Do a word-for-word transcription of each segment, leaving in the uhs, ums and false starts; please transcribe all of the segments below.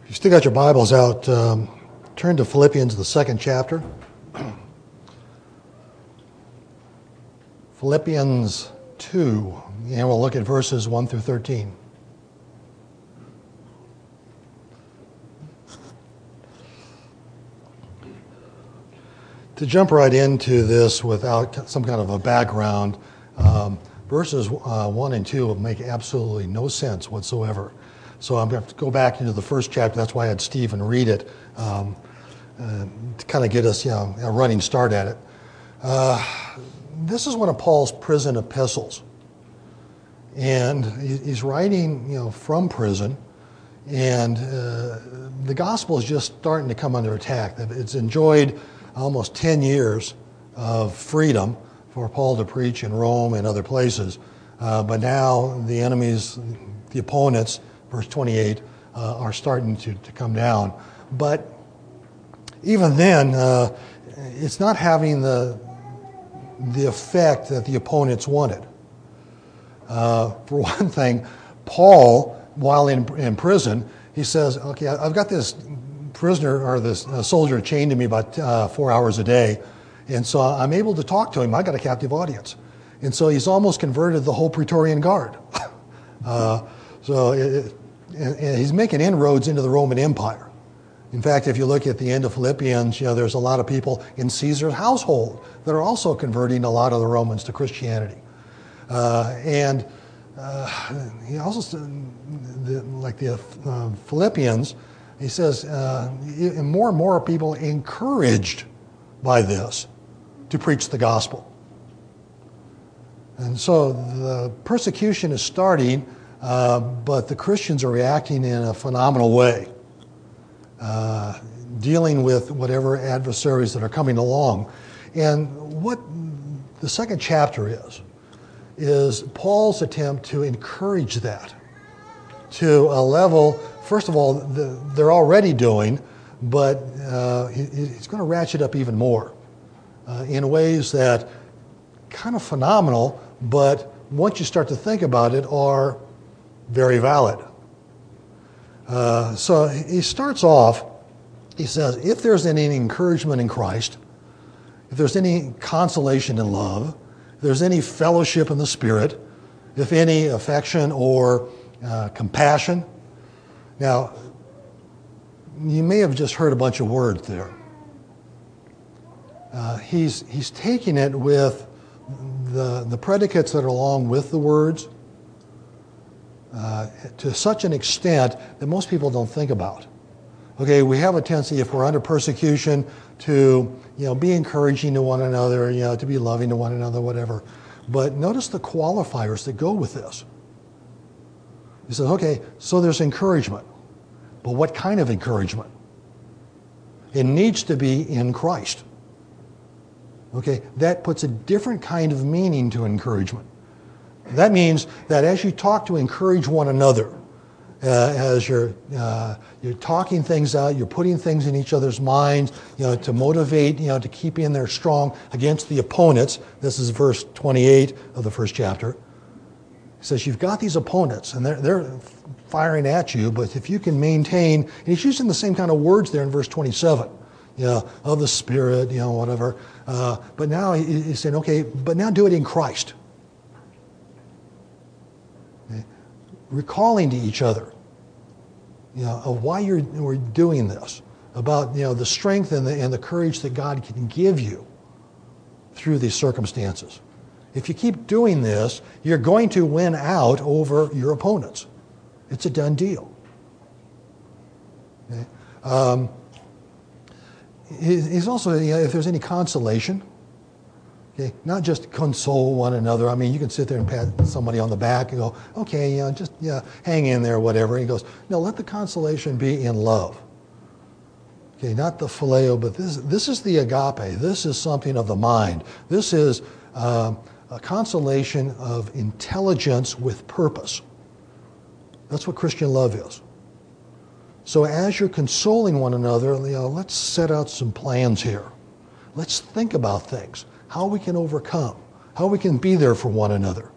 You still got your Bibles out. Um, turn to Philippians, the second chapter. Philippians two, and we'll look at verses one through thirteen. To jump right into this without some kind of a background, um, verses uh, one and two will make absolutely no sense whatsoever. So I'm going to have to go back into the first chapter. That's why I had Stephen read it um, uh, to kind of get us, you know, a running start at it. Uh, this is one of Paul's prison epistles, and he's writing, you know, from prison, and uh, the gospel is just starting to come under attack. It's enjoyed almost ten years of freedom for Paul to preach in Rome and other places, uh, but now the enemies, the opponents, verse twenty-eight, uh, are starting to, to come down. But even then, uh, it's not having the the effect that the opponents wanted. Uh, for one thing, Paul, while in, in prison, he says, okay, I've got this prisoner or this uh, soldier chained to me about uh, four hours a day, and so I'm able to talk to him. I got a captive audience. And so he's almost converted the whole Praetorian Guard. uh, so it, and, and he's making inroads into the Roman Empire. In fact, if you look at the end of Philippians, you know, there's a lot of people in Caesar's household that are also converting a lot of the Romans to Christianity. Uh, and uh, he also, the, like the uh, Philippians, he says, uh, more and more people encouraged by this to preach the gospel. And so the persecution is starting, uh, but the Christians are reacting in a phenomenal way. Uh, dealing with whatever adversaries that are coming along. And what the second chapter is, is Paul's attempt to encourage that to a level, first of all, the, they're already doing, but uh, he, he's going to ratchet up even more uh, in ways that kind of phenomenal, but once you start to think about it, are very valid. Uh, so he starts off, he says, if there's any encouragement in Christ, if there's any consolation in love, if there's any fellowship in the Spirit, if any affection or uh, compassion. Now, you may have just heard a bunch of words there. Uh, he's he's taking it with the, the predicates that are along with the words, Uh, to such an extent that most people don't think about. Okay, we have a tendency, if we're under persecution, to, you know, be encouraging to one another, you know, to be loving to one another, whatever. But notice the qualifiers that go with this. He says, okay, so there's encouragement, but what kind of encouragement? It needs to be in Christ. Okay, that puts a different kind of meaning to encouragement. That means that as you talk to encourage one another, uh, as you're uh, you're talking things out, you're putting things in each other's minds, you know, to motivate, you know, to keep in there strong against the opponents. This is verse twenty-eight of the first chapter. He says you've got these opponents, and they're they're firing at you, but if you can maintain, and he's using the same kind of words there in verse twenty-seven, you know, of the Spirit, you know, whatever. Uh, but now he's saying, okay, but now do it in Christ. Recalling to each other, you know, of why you're we're doing this, about, you know, the strength and the and the courage that God can give you through these circumstances. If you keep doing this, you're going to win out over your opponents. It's a done deal. Okay? Um, he's also, you know, if there's any consolation. Okay, not just console one another. I mean, you can sit there and pat somebody on the back and go, okay, you know, just yeah, hang in there, whatever. And he goes, no, let the consolation be in love. Okay, not the phileo, but this this is the agape. This is something of the mind. This is uh, a consolation of intelligence with purpose. That's what Christian love is. So as you're consoling one another, you know, let's set out some plans here. Let's think about things. How we can overcome, how we can be there for one another.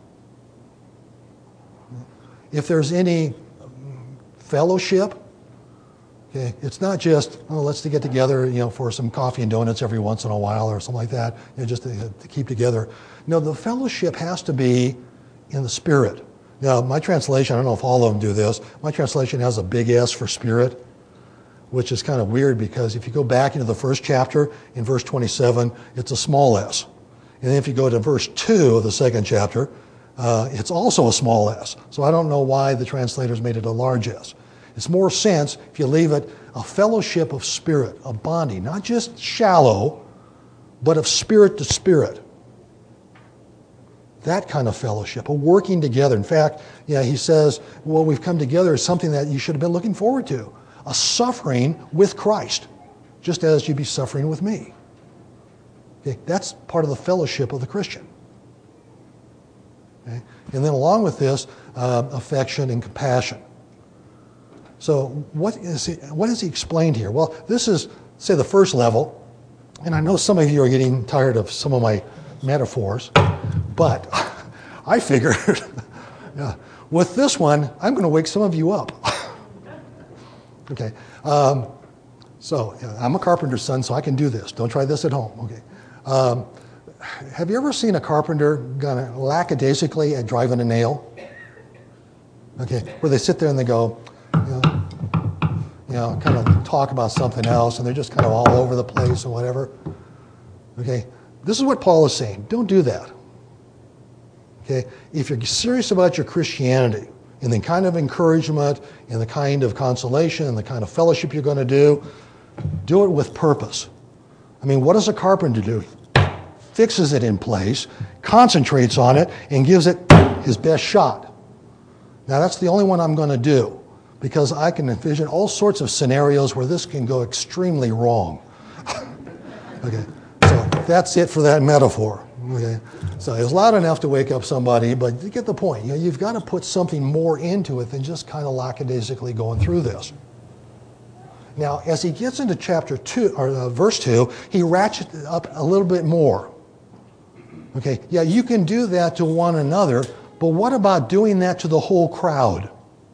If there's any fellowship, Okay, it's not just, oh, let's get together, you know, for some coffee and donuts every once in a while or something like that, you know, just to, to keep together. No, the fellowship has to be in the Spirit. Now, my translation, I don't know if all of them do this, my translation has a big S for Spirit, which is kind of weird because if you go back into the first chapter, in verse twenty-seven, it's a small s. And then if you go to verse two of the second chapter, uh, it's also a small s. So I don't know why the translators made it a large s. It's more sense if you leave it a fellowship of spirit, a bonding, not just shallow, but of spirit to spirit. That kind of fellowship, a working together. In fact, yeah, he says, well, we've come together is something that you should have been looking forward to. A suffering with Christ, just as you be suffering with me. Okay, that's part of the fellowship of the Christian. Okay? And then along with this, uh, affection and compassion. So what is he, what has he explained here? Well, this is, say, the first level, and I know some of you are getting tired of some of my metaphors, but I figured yeah, with this one, I'm going to wake some of you up. Okay, um, so yeah, I'm a carpenter's son, so I can do this. Don't try this at home. Okay, um, have you ever seen a carpenter gonna lackadaisically at driving a nail? Okay, where they sit there and they go, you know, you know, kind of talk about something else, and they're just kind of all over the place or whatever. Okay, this is what Paul is saying. Don't do that. Okay, if you're serious about your Christianity and the kind of encouragement and the kind of consolation and the kind of fellowship you're going to do, do it with purpose. I mean, what does a carpenter do? Fixes it in place, concentrates on it, and gives it his best shot. Now, that's the only one I'm going to do, because I can envision all sorts of scenarios where this can go extremely wrong. Okay, so that's it for that metaphor. Okay, so it's loud enough to wake up somebody, but you get the point. You know, you've got to put something more into it than just kind of lackadaisically going through this. Now, as he gets into chapter two or uh, verse two, he ratchets it up a little bit more. Okay, yeah, you can do that to one another, but what about doing that to the whole crowd?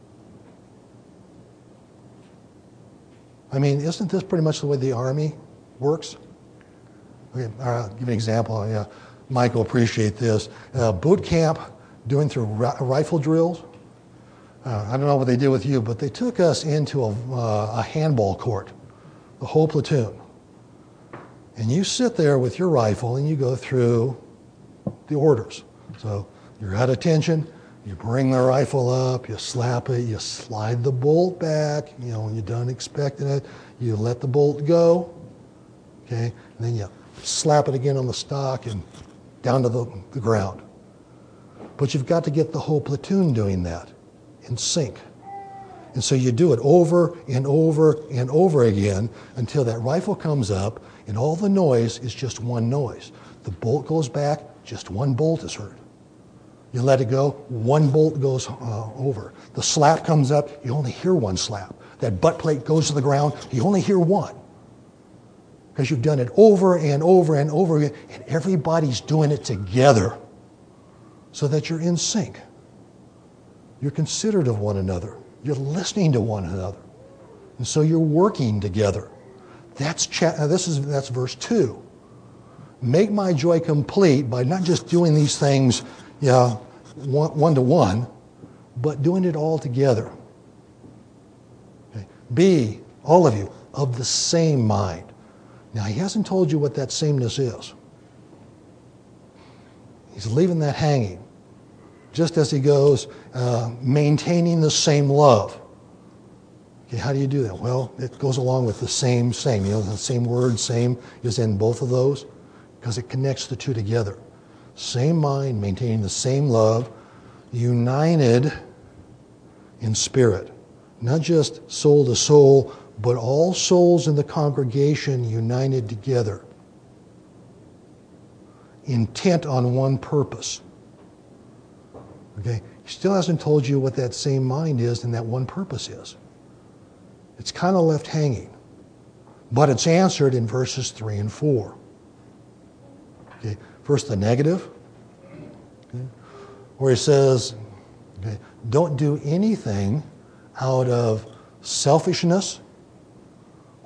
I mean, isn't this pretty much the way the Army works? Okay, I'll give you an example. Yeah, Mike will appreciate this. Uh, boot camp, doing through ri- rifle drills. Uh, I don't know what they did with you, but they took us into a, uh, a handball court, the whole platoon. And you sit there with your rifle and you go through the orders. So you're at attention, you bring the rifle up, you slap it, you slide the bolt back, you know, when you're done expecting it, you let the bolt go, okay, and then you slap it again on the stock and down to the, the ground. But you've got to get the whole platoon doing that in sync. And so you do it over and over and over again until that rifle comes up and all the noise is just one noise. The bolt goes back, just one bolt is heard. You let it go, one bolt goes uh, over. The slap comes up, you only hear one slap. That butt plate goes to the ground, you only hear one. Because you've done it over and over and over again, and everybody's doing it together so that you're in sync. You're considerate of one another. You're listening to one another. And so you're working together. That's cha- uh, this is that's verse two. Make my joy complete by not just doing these things, yeah, one, one to one, but doing it all together. Okay. Be, all of you, of the same mind. Now, he hasn't told you what that sameness is. He's leaving that hanging. Just as he goes, uh, maintaining the same love. Okay, how do you do that? Well, it goes along with the same, same. You know, the same word, same, is in both of those because it connects the two together. Same mind, maintaining the same love, united in spirit. Not just soul to soul, but all souls in the congregation united together. Intent on one purpose. Okay, he still hasn't told you what that same mind is and that one purpose is. It's kind of left hanging. But it's answered in verses three and four. Okay, first the negative, okay, where he says, okay, don't do anything out of selfishness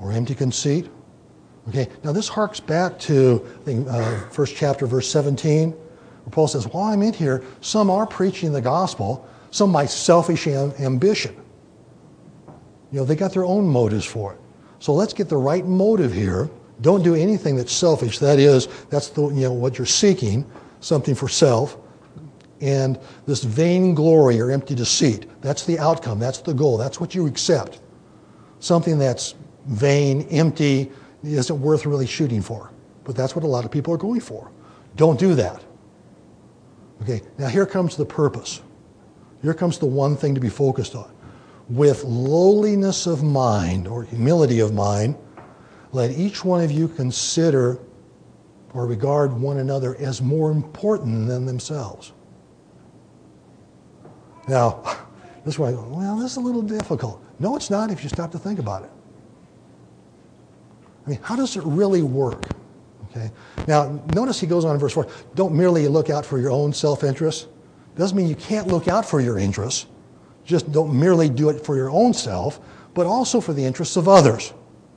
or empty conceit. Okay, now this harks back to I think, uh, first chapter, verse seventeen, where Paul says, while I'm in here, some are preaching the gospel, some by selfish am- ambition. You know, they got their own motives for it. So let's get the right motive here. Don't do anything that's selfish. That is, that's the, you know, what you're seeking, something for self. And this vain glory or empty deceit, that's the outcome, that's the goal, that's what you accept. Something that's vain, empty, isn't worth really shooting for. But that's what a lot of people are going for. Don't do that. Okay, now here comes the purpose. Here comes the one thing to be focused on. With lowliness of mind, or humility of mind, let each one of you consider or regard one another as more important than themselves. Now, this way, well, this is a little difficult. No, it's not if you stop to think about it. I mean, how does it really work? Okay. Now, notice he goes on in verse four. Don't merely look out for your own self-interest. Doesn't mean you can't look out for your interests. Just don't merely do it for your own self, but also for the interests of others.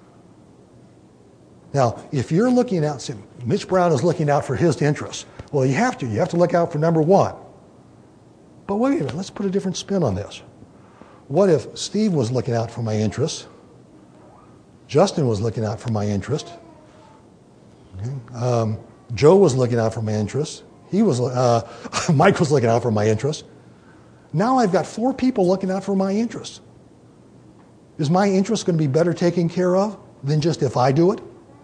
Now, if you're looking out, see, Mitch Brown is looking out for his interests. Well, you have to. You have to look out for number one. But wait a minute, let's put a different spin on this. What if Steve was looking out for my interests? Justin was looking out for my interest. Okay. Um, Joe was looking out for my interests. He was, uh, Mike was looking out for my interests. Now I've got four people looking out for my interests. Is my interest going to be better taken care of than just if I do it?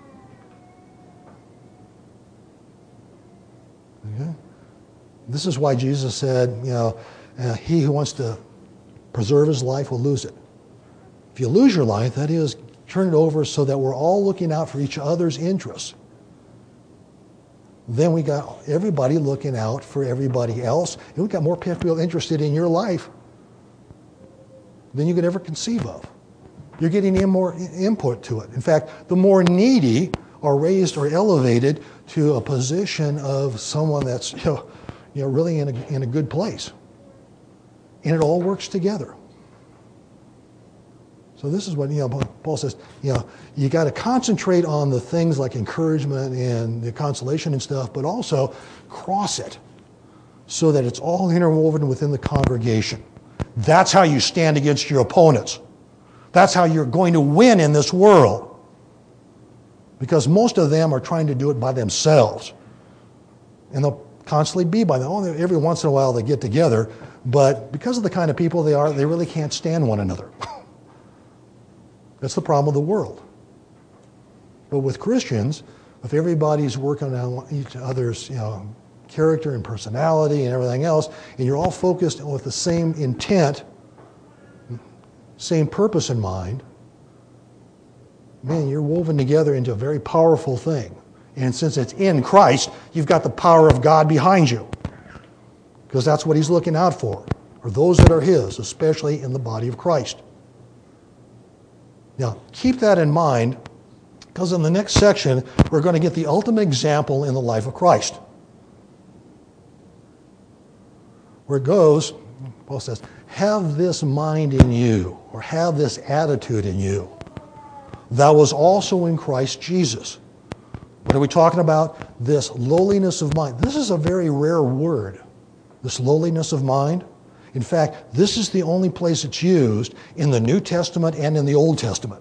Okay. This is why Jesus said, you know, uh, he who wants to preserve his life will lose it. If you lose your life, that is, turn it over so that we're all looking out for each other's interests. Then we got everybody looking out for everybody else, and we got more people interested in your life than you could ever conceive of. You're getting in more input to it. In fact, the more needy are raised or elevated to a position of someone that's, you know, you know really in a, in a good place. And it all works together. So this is what, you know, Paul says, you know, you got to concentrate on the things like encouragement and the consolation and stuff, but also cross it so that it's all interwoven within the congregation. That's how you stand against your opponents. That's how you're going to win in this world. Because most of them are trying to do it by themselves. And they'll constantly be by them. Oh, every once in a while they get together, but because of the kind of people they are, they really can't stand one another. That's the problem of the world. But with Christians, if everybody's working on each other's, you know, character and personality and everything else, and you're all focused with the same intent, same purpose in mind, man, you're woven together into a very powerful thing. And since it's in Christ, you've got the power of God behind you. Because that's what he's looking out for, or those that are his, especially in the body of Christ. Now, keep that in mind, because in the next section, we're going to get the ultimate example in the life of Christ. Where it goes, Paul says, have this mind in you, or have this attitude in you. That was also in Christ Jesus. What are we talking about? This lowliness of mind. This is a very rare word, this lowliness of mind. In fact, this is the only place it's used in the New Testament and in the Old Testament.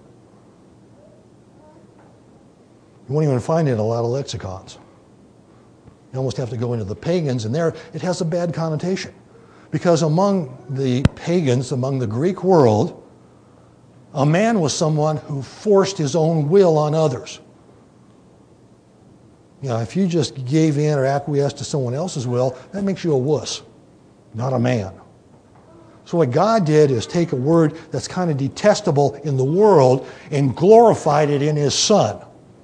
You won't even find it in a lot of lexicons. You almost have to go into the pagans, and there it has a bad connotation. Because among the pagans, among the Greek world, a man was someone who forced his own will on others. You know, if you just gave in or acquiesced to someone else's will, that makes you a wuss, not a man. So what God did is take a word that's kind of detestable in the world and glorified it in his Son.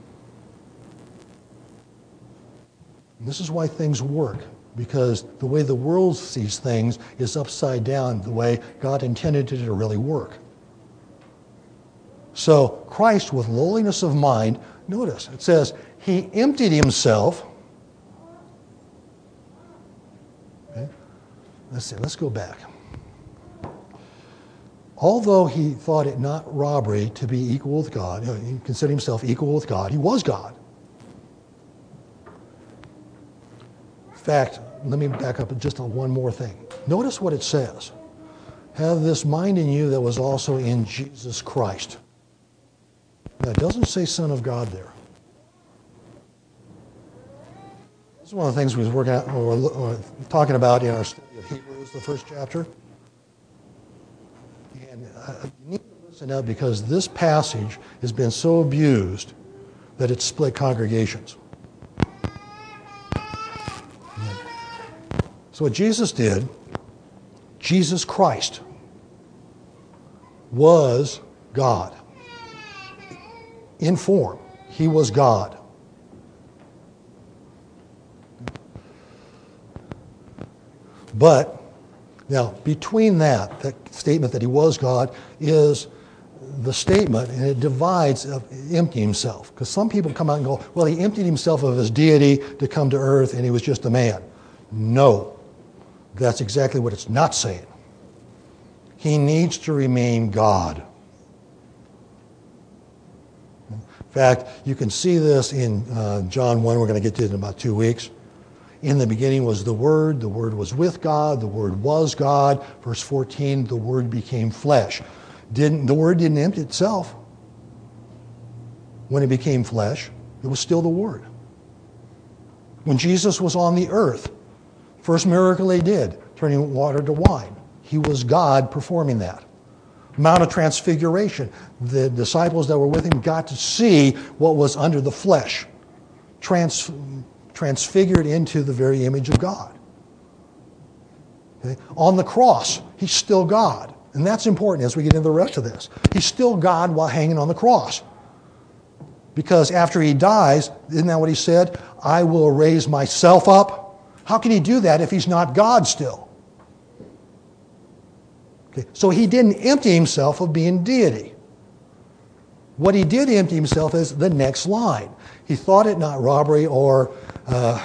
And this is why things work, because the way the world sees things is upside down the way God intended it to really work. So Christ, with lowliness of mind, notice, it says, he emptied himself. Okay. Let's see, let's go back. although he thought it not robbery to be equal with God, you know, he considered himself equal with God, he was God. In fact, let me back up just on one more thing. Notice what it says. Have this mind in you that was also in Jesus Christ. Now, it doesn't say Son of God there. This is one of the things we was working out, or, or talking about in our study of Hebrews, the first chapter. And uh, you need to listen up because this passage has been so abused that it's split congregations. So what Jesus did, Jesus Christ was God. In form, he was God. But, now, between that, that statement that he was God, is the statement, and it divides of emptying himself. Because some people come out and go, well, he emptied himself of his deity to come to earth, and he was just a man. No. That's exactly what it's not saying. He needs to remain God. In fact, you can see this in uh, John one. We're going to get to it in about two weeks. In the beginning was the Word. The Word was with God. The Word was God. Verse fourteen, the Word became flesh. Didn't, the Word didn't empty itself. When it became flesh, it was still the Word. When Jesus was on the earth, first miracle he did, turning water to wine. He was God performing that. Mount of Transfiguration. The disciples that were with him got to see what was under the flesh, trans, transfigured into the very image of God. Okay? On the cross, he's still God. And that's important as we get into the rest of this. He's still God while hanging on the cross. Because after he dies, isn't that what he said? I will raise myself up. How can he do that if he's not God still? Okay, so he didn't empty himself of being deity. What he did empty himself is the next line. He thought it not robbery or uh,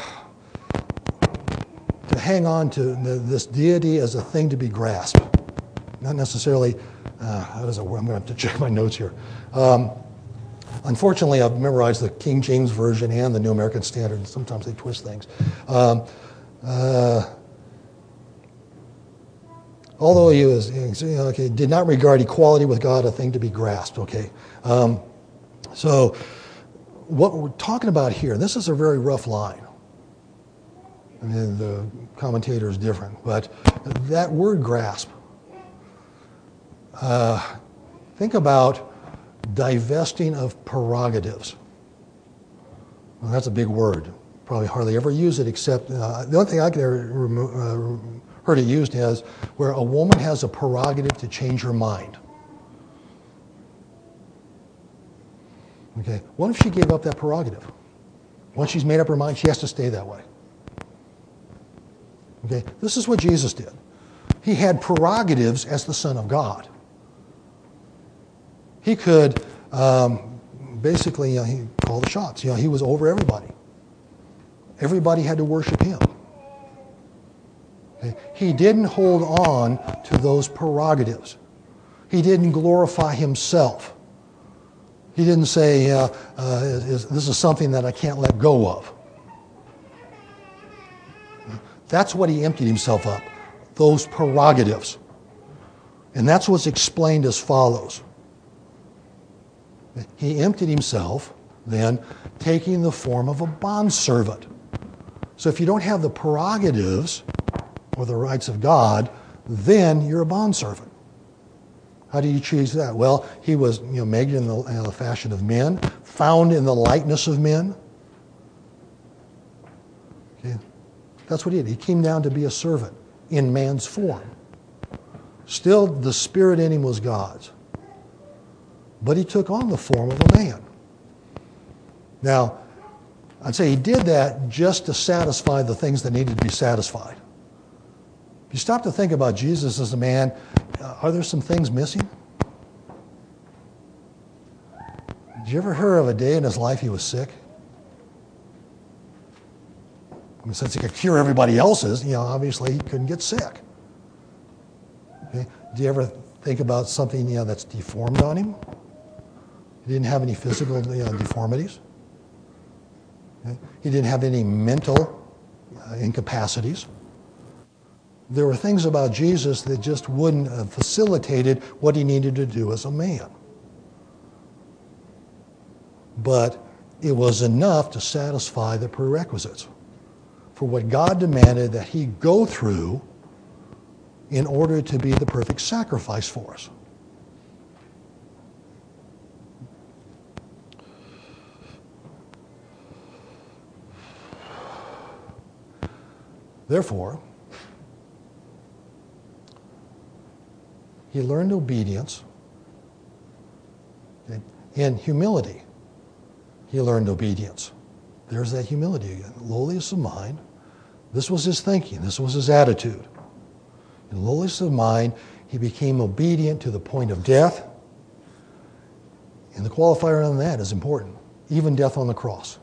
to hang on to the, this deity as a thing to be grasped. Not necessarily, uh, how does it work? I'm going to have to check my notes here. Um, unfortunately, I've memorized the King James Version and the New American Standard, and sometimes they twist things. Um, uh, although he was, okay, did not regard equality with God a thing to be grasped, okay. Um, so what we're talking about here, this is a very rough line. I mean, the commentator is different, but that word grasp, uh, think about divesting of prerogatives. Well, that's a big word. Probably hardly ever use it except, uh, the only thing I could ever remo- uh, heard it used as where a woman has a prerogative to change her mind. Okay, what if she gave up that prerogative? Once she's made up her mind, she has to stay that way. Okay, this is what Jesus did. He had prerogatives as the Son of God. He could um, basically, you know, he called the shots. You know, he was over everybody. Everybody had to worship him. Okay? He didn't hold on to those prerogatives. He didn't glorify himself. He didn't say, uh, uh, is, this is something that I can't let go of. That's what he emptied himself of, those prerogatives. And that's what's explained as follows. He emptied himself, then, taking the form of a bondservant. So if you don't have the prerogatives or the rights of God, then you're a bondservant. How do you choose that? Well, he was, you know, made in the, in the fashion of men, found in the likeness of men. Okay. That's what he did. He came down to be a servant in man's form. Still, the spirit in him was God's. But he took on the form of a man. Now, I'd say he did that just to satisfy the things that needed to be satisfied. If you stop to think about Jesus as a man, uh, are there some things missing? Did you ever hear of a day in his life he was sick? I mean, since he could cure everybody else's, you know, obviously he couldn't get sick. Okay? Do you ever think about something you know, that's deformed on him. He didn't have any physical you know, deformities. Okay? He didn't have any mental uh, incapacities. There were things about Jesus that just wouldn't have facilitated what he needed to do as a man. But it was enough to satisfy the prerequisites for what God demanded that he go through in order to be the perfect sacrifice for us. Therefore, he learned obedience. In humility, he learned obedience. There's that humility again. Lowliness of mind. This was his thinking. This was his attitude. In lowliness of mind, he became obedient to the point of death. And the qualifier on that is important. Even death on the cross.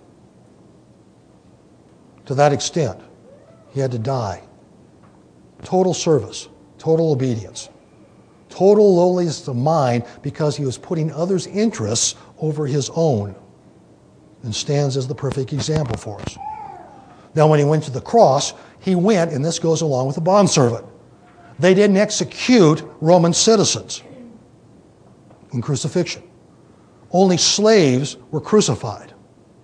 To that extent, he had to die. Total service. Total obedience. Total lowliness of mind because he was putting others' interests over his own and stands as the perfect example for us. Now, when he went to the cross, he went, and this goes along with the bondservant. They didn't execute Roman citizens in crucifixion. Only slaves were crucified.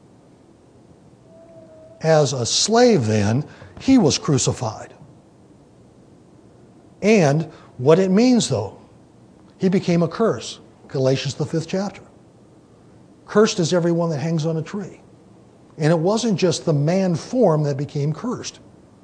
As a slave, then, he was crucified. And what it means, though, he became a curse. Galatians, the fifth chapter. Cursed is everyone that hangs on a tree. And it wasn't just the man form that became cursed.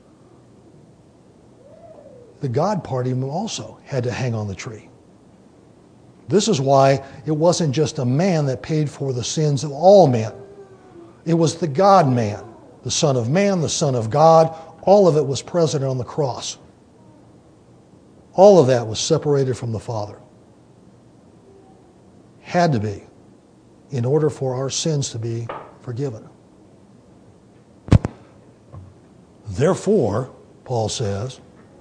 The God part of him also had to hang on the tree. This is why it wasn't just a man that paid for the sins of all men. It was the God-man, the Son of Man, the Son of God. All of it was present on the cross. All of that was separated from the Father. Had to be, in order for our sins to be forgiven. Therefore, Paul says,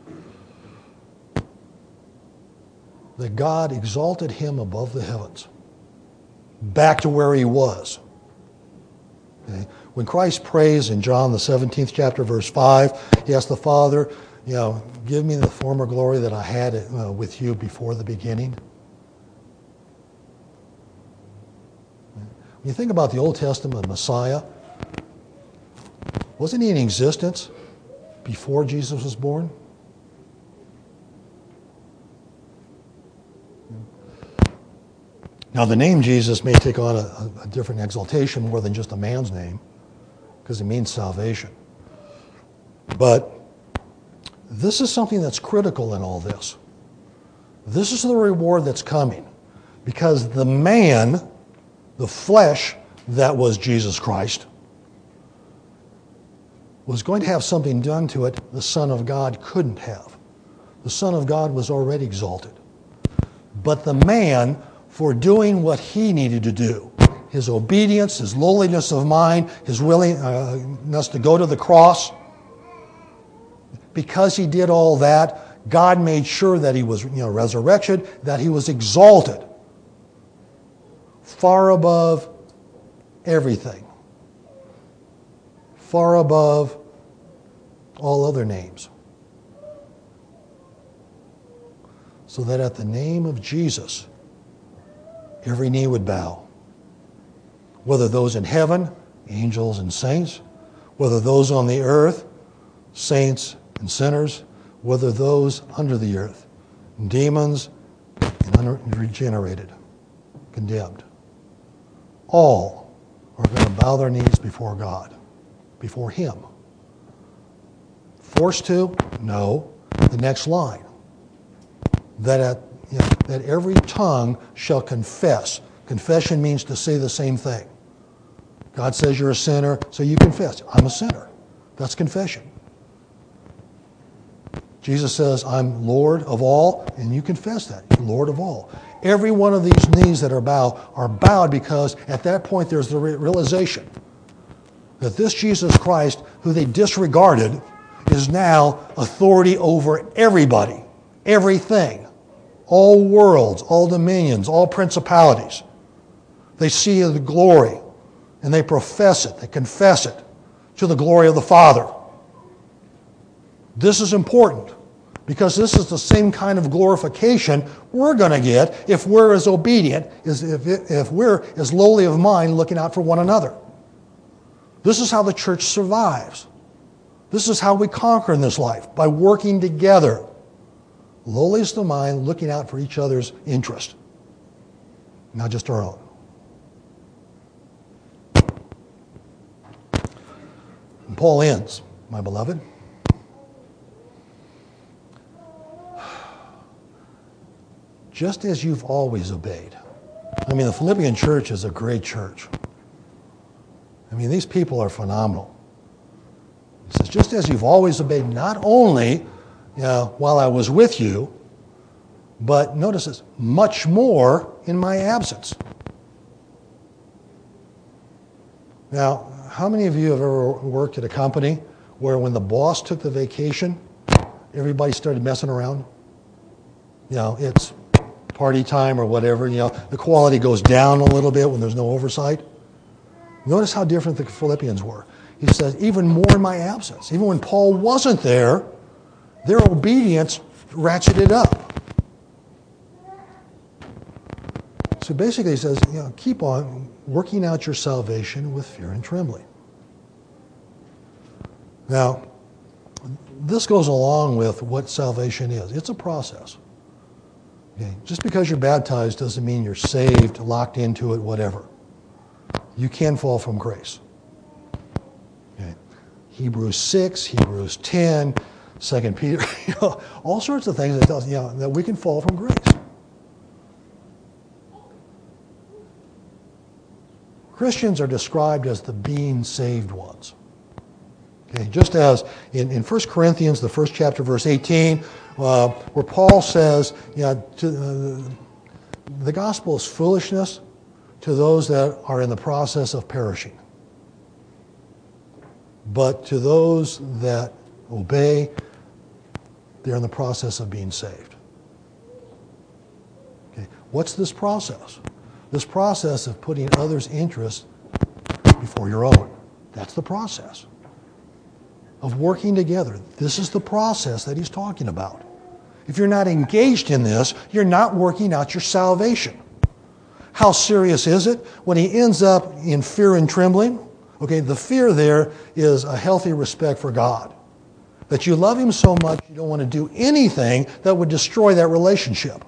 that God exalted him above the heavens, back to where he was. Okay? When Christ prays in John, the seventeenth chapter, verse five, he asks the Father, you know, give me the former glory that I had uh, with you before the beginning. When you think about the Old Testament Messiah, wasn't he in existence before Jesus was born? Now, the name Jesus may take on a, a different exaltation more than just a man's name, because it means salvation. But this is something that's critical in all this. This is the reward that's coming, because the man, the flesh that was Jesus Christ, was going to have something done to it the Son of God couldn't have. The Son of God was already exalted. But the man, for doing what he needed to do, his obedience, his lowliness of mind, his willingness to go to the cross, because he did all that, God made sure that he was, you know, resurrected, that he was exalted far above everything, far above all other names. So that at the name of Jesus, every knee would bow. Whether those in heaven, angels and saints, whether those on the earth, saints and sinners, whether those under the earth, demons and unregenerated, condemned. All are going to bow their knees before God, before Him. Forced to? No. The next line. That at you know, that every tongue shall confess. Confession means to say the same thing. God says you're a sinner, so you confess. I'm a sinner. That's confession. Jesus says, I'm Lord of all, and you confess that. You're Lord of all. Every one of these knees that are bowed are bowed because at that point there's the realization that this Jesus Christ, who they disregarded, is now authority over everybody, everything, all worlds, all dominions, all principalities. They see the glory, and they profess it, they confess it to the glory of the Father. This is important because this is the same kind of glorification we're going to get if we're as obedient, as if, if we're as lowly of mind looking out for one another. This is how the church survives. This is how we conquer in this life, by working together. Lowliest of mind, looking out for each other's interest, not just our own. And Paul ends, my beloved. Just as you've always obeyed. I mean, the Philippian church is a great church. I mean, these people are phenomenal. He says, just as you've always obeyed, not only you know, while I was with you, but notice this, much more in my absence. Now, how many of you have ever worked at a company where when the boss took the vacation, everybody started messing around? You know, it's party time or whatever, you know, the quality goes down a little bit when there's no oversight. Notice how different the Philippians were. He says, even more in my absence. Even when Paul wasn't there, their obedience ratcheted up. So basically he says, you know, keep on working out your salvation with fear and trembling. Now, this goes along with what salvation is. It's a process. Okay? Just because you're baptized doesn't mean you're saved, locked into it, whatever. You can fall from grace. Okay? Hebrews six, Hebrews ten, Second Peter, you know, all sorts of things that tell us, you know, that we can fall from grace. Christians are described as the being saved ones. Okay, just as in, in First Corinthians, the first chapter, verse eighteen, uh, where Paul says, you know, to, uh, the gospel is foolishness to those that are in the process of perishing. But to those that obey, they're in the process of being saved. Okay, what's this process? This process of putting others' interests before your own. That's the process of working together. This is the process that he's talking about. If you're not engaged in this, you're not working out your salvation. How serious is it when he ends up in fear and trembling? Okay, the fear there is a healthy respect for God. That you love him so much you don't want to do anything that would destroy that relationship.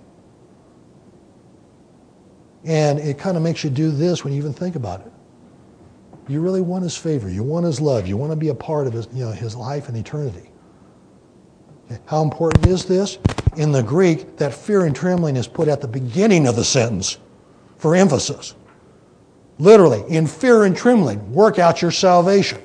And it kind of makes you do this when you even think about it. You really want his favor. You want his love. You want to be a part of his, you know, his life and eternity. Okay. How important is this? In the Greek, that fear and trembling is put at the beginning of the sentence for emphasis. Literally, in fear and trembling, work out your salvation.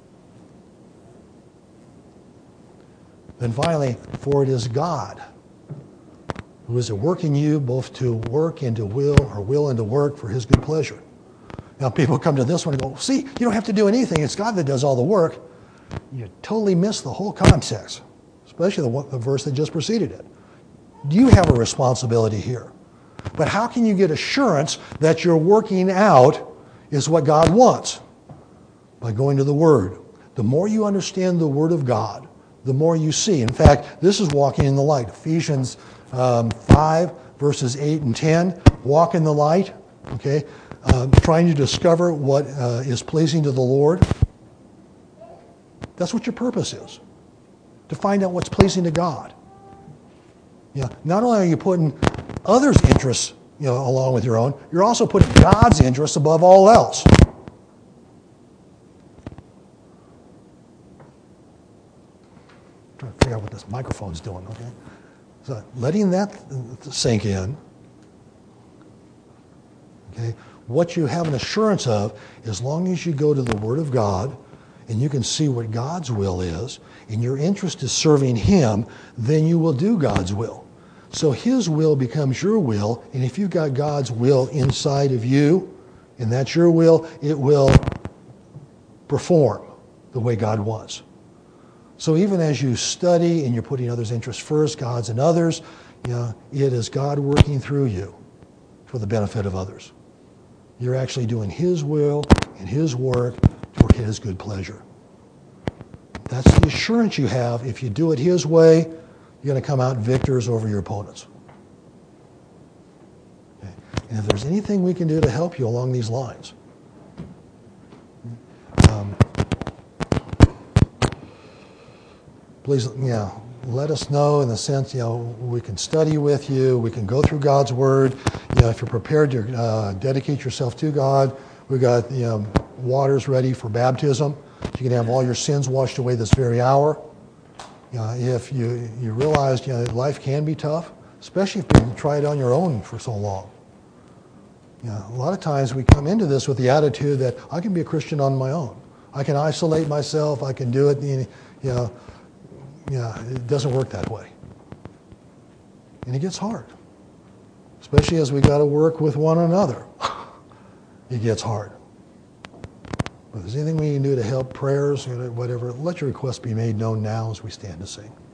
Then finally, for it is God who is at work in you both to work and to will, or will and to work for his good pleasure. Now people come to this one and go, see, you don't have to do anything. It's God that does all the work. You totally miss the whole context, especially the, one, the verse that just preceded it. You have a responsibility here. But how can you get assurance that you're working out is what God wants? By going to the Word. The more you understand the Word of God, the more you see. In fact, this is walking in the light. Ephesians um, five, verses eight and ten. Walk in the light, okay? Uh, trying to discover what uh, is pleasing to the Lord. That's what your purpose is. To find out what's pleasing to God. Yeah. Not only are you putting others' interests, you know, along with your own, you're also putting God's interests above all else. I'm trying to figure out what this microphone's doing, okay? So letting that sink in, okay, what you have an assurance of, as long as you go to the Word of God and you can see what God's will is, and your interest is serving him, then you will do God's will. So his will becomes your will, and if you've got God's will inside of you, and that's your will, it will perform the way God wants. So even as you study and you're putting others' interests first, God's and others, you know, it is God working through you for the benefit of others. You're actually doing His will and His work for His good pleasure. That's the assurance you have. If you do it His way, you're going to come out victors over your opponents. Okay. And if there's anything we can do to help you along these lines, um, please, yeah, let us know in the sense, you know, we can study with you, we can go through God's Word. You know, if you're prepared to uh, dedicate yourself to God, we've got, you know, waters ready for baptism. You can have all your sins washed away this very hour. You know, if you, you realize, you know, life can be tough, especially if you try it on your own for so long. You know, a lot of times we come into this with the attitude that I can be a Christian on my own. I can isolate myself. I can do it. You know, you know, it doesn't work that way. And it gets hard, especially as we got to work with one another. It gets hard. If there's anything we can do to help, prayers, whatever, let your requests be made known now as we stand to sing.